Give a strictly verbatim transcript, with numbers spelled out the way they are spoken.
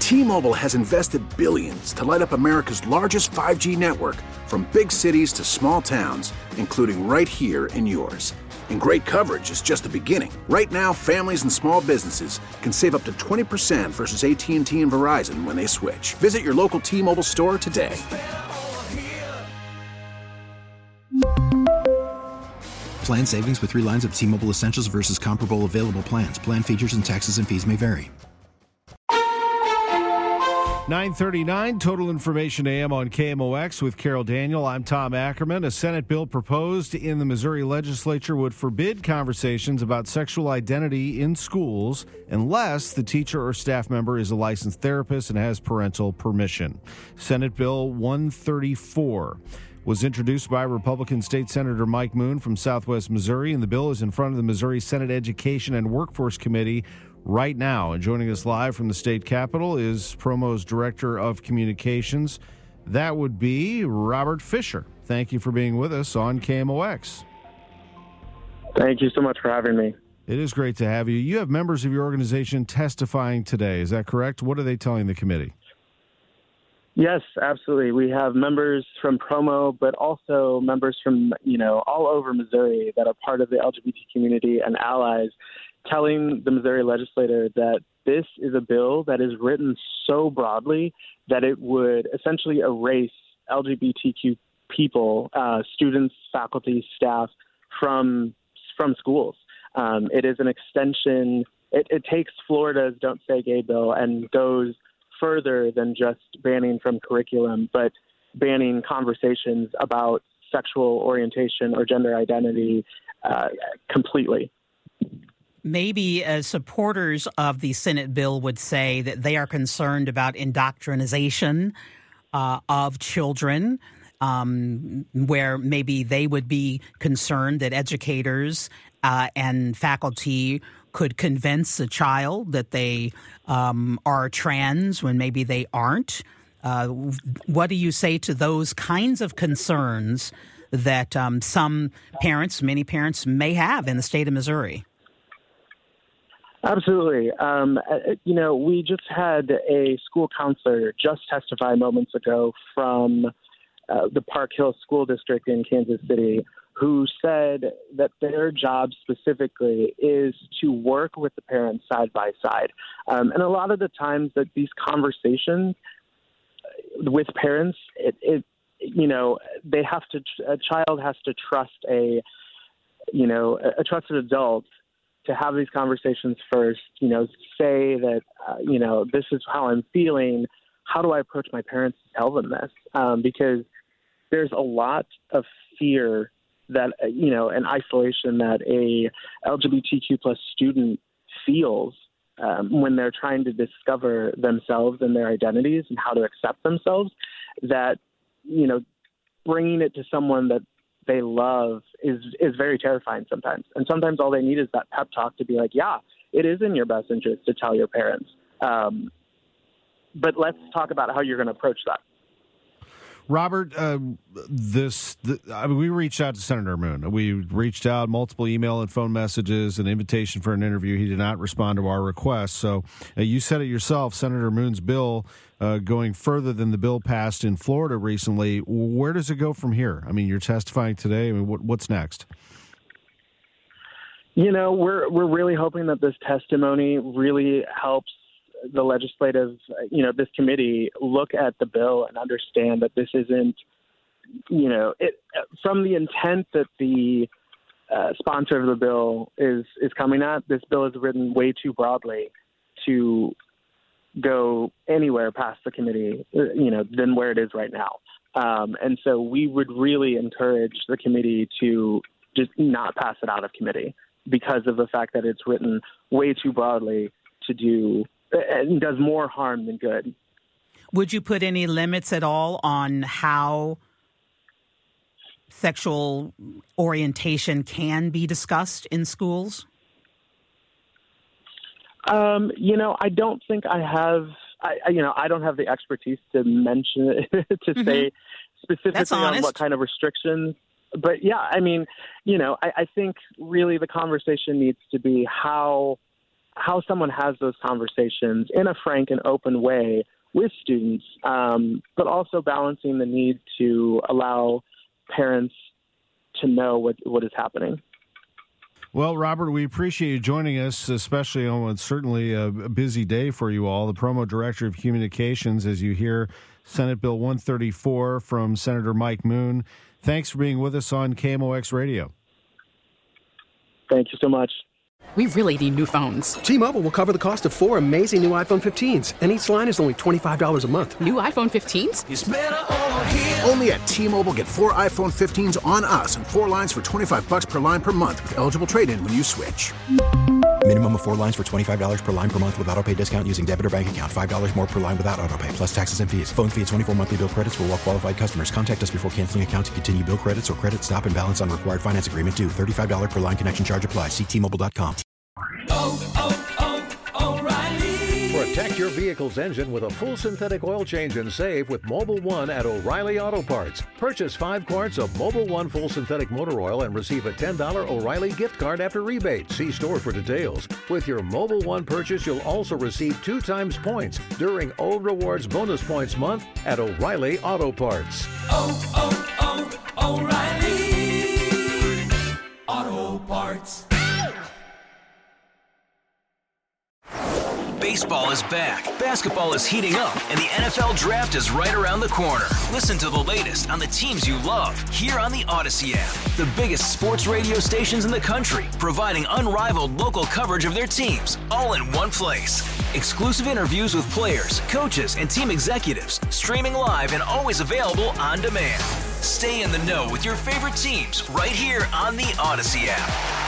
T-Mobile has invested billions to light up America's largest five G network, from big cities to small towns, including right here in yours. And great coverage is just the beginning. Right now, families and small businesses can save up to twenty percent versus A T and T and Verizon when they switch. Visit your local T-Mobile store today. Plan savings with three lines of T-Mobile Essentials versus comparable available plans. Plan features and taxes and fees may vary. nine thirty-nine, Total Information A M on K M O X with Carol Daniel. I'm Tom Ackerman. A Senate bill proposed in the Missouri legislature would forbid conversations about sexual identity in schools unless the teacher or staff member is a licensed therapist and has parental permission. Senate Bill one thirty-four was introduced by Republican State Senator Mike Moon from Southwest Missouri, and the bill is in front of the Missouri Senate Education and Workforce Committee right now. And joining us live from the state capitol is Promo's Director of Communications. That would be Robert Fisher. Thank you for being with us on K M O X. Thank you so much for having me. It is great to have you. You have members of your organization testifying today. Is that correct? What are they telling the committee? Yes, absolutely. We have members from Promo, but also members from, you know, all over Missouri that are part of the L G B T community and allies, telling the Missouri legislator that this is a bill that is written so broadly that it would essentially erase L G B T Q people, uh, students, faculty, staff from from schools. Um, it is an extension. It, it takes Florida's Don't Say Gay bill and goes further than just banning from curriculum, but banning conversations about sexual orientation or gender identity uh, completely. Maybe uh, supporters of the Senate bill would say that they are concerned about indoctrination uh, of children, um, where maybe they would be concerned that educators uh, and faculty could convince a child that they um, are trans when maybe they aren't. Uh, what do you say to those kinds of concerns that um, some parents, many parents, may have in the state of Missouri? Absolutely. Um, you know, we just had a school counselor just testify moments ago from uh, the Park Hill School District in Kansas City, who said that their job specifically is to work with the parents side by side. Um, and a lot of the times that these conversations with parents, it, it, you know, they have to, a child has to trust a, you know, a trusted adult to have these conversations first, you know, say that, uh, you know, this is how I'm feeling. How do I approach my parents to tell them this? Um, because there's a lot of fear that, uh, you know, an isolation that a L G B T Q plus student feels um, when they're trying to discover themselves and their identities and how to accept themselves, that, you know, bringing it to someone that they love is is very terrifying sometimes. And sometimes all they need is that pep talk to be like, yeah, it is in your best interest to tell your parents. Um, but let's talk about how you're going to approach that. Robert, uh, this the, I mean, we reached out to Senator Moon. We reached out, multiple email and phone messages, an invitation for an interview. He did not respond to our request. So uh, you said it yourself, Senator Moon's bill uh, going further than the bill passed in Florida recently. Where does it go from here? I mean, you're testifying today. I mean, what, what's next? You know, we're we're really hoping that this testimony really helps the legislative, you know, this committee look at the bill and understand that this isn't, you know, it from the intent that the uh, sponsor of the bill is is coming at. This bill is written way too broadly to go anywhere past the committee, you know, than where it is right now. Um, and so we would really encourage the committee to just not pass it out of committee because of the fact that it's written way too broadly to do. It does more harm than good. Would you put any limits at all on how sexual orientation can be discussed in schools? Um, you know, I don't think I have, I, you know, I don't have the expertise to mention it, to mm-hmm. say specifically on what kind of restrictions. But yeah, I mean, you know, I, I think really the conversation needs to be how how someone has those conversations in a frank and open way with students, um, but also balancing the need to allow parents to know what, what is happening. Well, Robert, we appreciate you joining us, especially on what's certainly a busy day for you all. The Promo Director of Communications, as you hear Senate Bill one thirty-four from Senator Mike Moon. Thanks for being with us on K M O X Radio. Thank you so much. We really need new phones. T-Mobile will cover the cost of four amazing new iPhone fifteens, and each line is only twenty-five dollars a month. New iPhone fifteens? It's better over here. Only at T-Mobile, get four iPhone fifteens on us and four lines for twenty-five bucks per line per month with eligible trade-in when you switch. Minimum of four lines for twenty-five dollars per line per month with autopay discount using debit or bank account. five dollars more per line without autopay, plus taxes and fees. Phone fee at twenty-four monthly bill credits for well-qualified customers. Contact us before canceling account to continue bill credits or credit stop and balance on required finance agreement due. thirty-five dollars per line connection charge applies. See T Mobile dot com. Oh, oh, oh, O'Reilly. Protect your vehicle's engine with a full synthetic oil change and save with Mobil one at O'Reilly Auto Parts. Purchase five quarts of Mobil one full synthetic motor oil and receive a ten dollars O'Reilly gift card after rebate. See store for details. With your Mobil one purchase, you'll also receive two times points during O Rewards Bonus Points Month at O'Reilly Auto Parts. Oh, oh, oh, O'Reilly Auto Parts. Baseball is back, basketball is heating up, and the N F L Draft is right around the corner. Listen to the latest on the teams you love here on the Odyssey app. The biggest sports radio stations in the country, providing unrivaled local coverage of their teams, all in one place. Exclusive interviews with players, coaches, and team executives, streaming live and always available on demand. Stay in the know with your favorite teams right here on the Odyssey app.